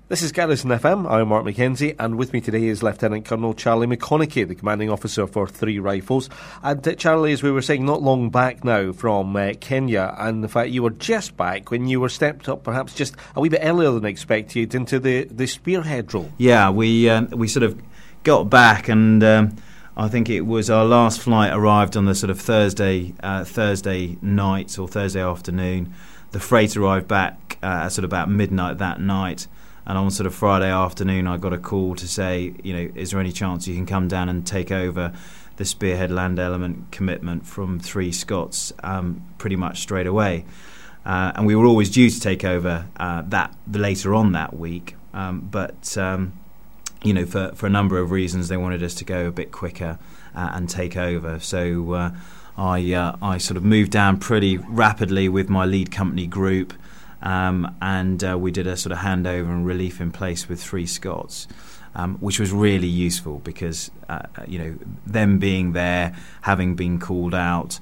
This is Garrison FM. I'm Mark McKenzie, and with me today is Lieutenant Colonel Charlie McConaughey, the commanding officer for 3 Rifles. And Charlie, as we were saying not long back now from Kenya, and in fact you were just back when you were stepped up perhaps just a wee bit earlier than expected into the spearhead role. Yeah, we sort of got back, and I think it was our last flight arrived on the sort of Thursday night or Thursday afternoon. The freight arrived back at sort of about midnight that night. And on sort of Friday afternoon, I got a call to say, is there any chance you can come down and take over the Spearhead Land Element commitment from 3 Scots pretty much straight away. And we were always due to take over that later on that week. But for a number of reasons, they wanted us to go a bit quicker and take over. So I sort of moved down pretty rapidly with my lead company group. And we did a sort of handover and relief in place with 3 Scots, which was really useful because, them being there, having been called out,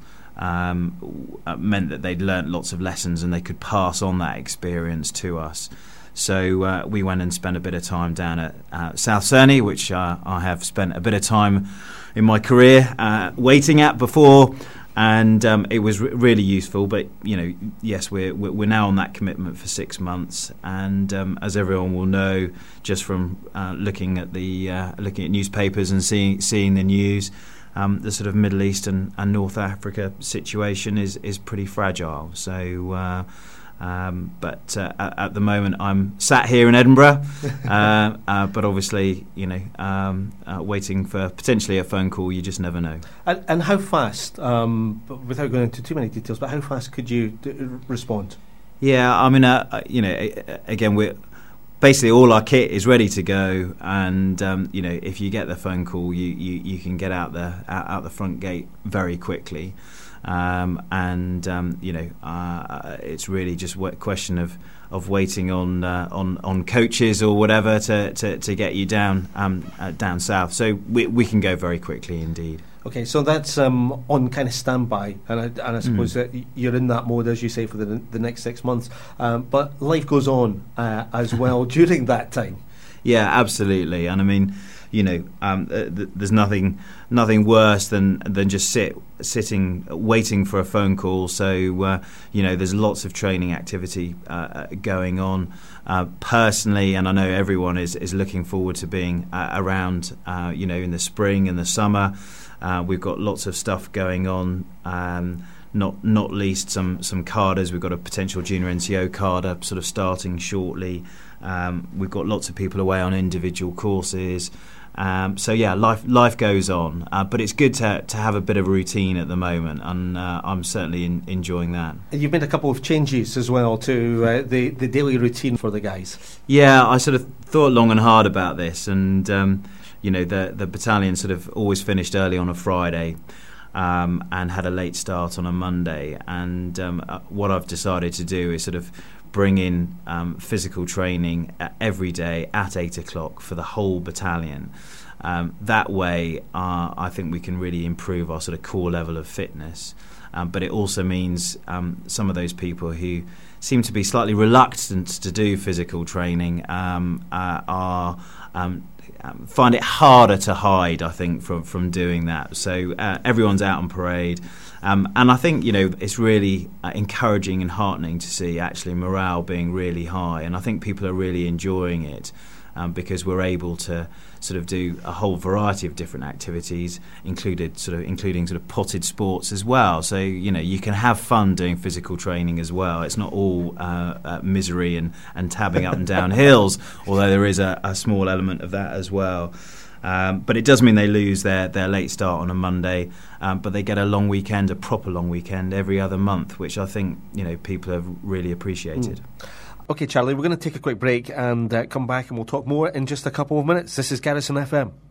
meant that they'd learnt lots of lessons and they could pass on that experience to us. So we went and spent a bit of time down at South Cerney, which I have spent a bit of time in my career waiting at before. And it was really useful, but yes, we're now on that commitment for 6 months, and as everyone will know, just from looking at newspapers and seeing the news, the sort of Middle East and North Africa situation is pretty fragile. So. But at the moment I'm sat here in Edinburgh, but obviously, waiting for potentially a phone call. You just never know. And how fast, without going into too many details, but how fast could you respond? Yeah, I mean, again, we're basically all our kit is ready to go, and if you get the phone call, you can get out the front gate very quickly. It's really just a question of waiting on coaches or whatever to get you down south. So we can go very quickly indeed. Okay, so that's on kind of standby, and I suppose that you're in that mode, as you say, for the next 6 months. But life goes on as well during that time. Yeah, absolutely, and I mean, there's nothing worse than just sitting waiting for a phone call. So there's lots of training activity going on. Personally, and I know everyone is looking forward to being around. In the spring and the summer, we've got lots of stuff going on. Not least some cadres. We've got a potential junior NCO cadre sort of starting shortly. We've got lots of people away on individual courses. Life goes on, but it's good to have a bit of routine at the moment, and I'm certainly enjoying that. And you've made a couple of changes as well to the daily routine for the guys. Yeah, I sort of thought long and hard about this, and the battalion sort of always finished early on a Friday. And had a late start on a Monday, and what I've decided to do is sort of bring in physical training every day at 8 o'clock for the whole battalion. That way, I think we can really improve our sort of core level of fitness. But it also means some of those people who seem to be slightly reluctant to do physical training find it harder to hide, I think, from doing that. So everyone's out on parade. And I think, it's really encouraging and heartening to see actually morale being really high. And I think people are really enjoying it because we're able to sort of do a whole variety of different activities, including sort of potted sports as well. So, you can have fun doing physical training as well. It's not all misery and tabbing up and down hills, although there is a small element of that as well. But it does mean they lose their late start on a Monday, but they get a proper long weekend every other month, which I think people have really appreciated. Okay, Charlie, we're going to take a quick break and come back, and we'll talk more in just a couple of minutes. This is Garrison FM.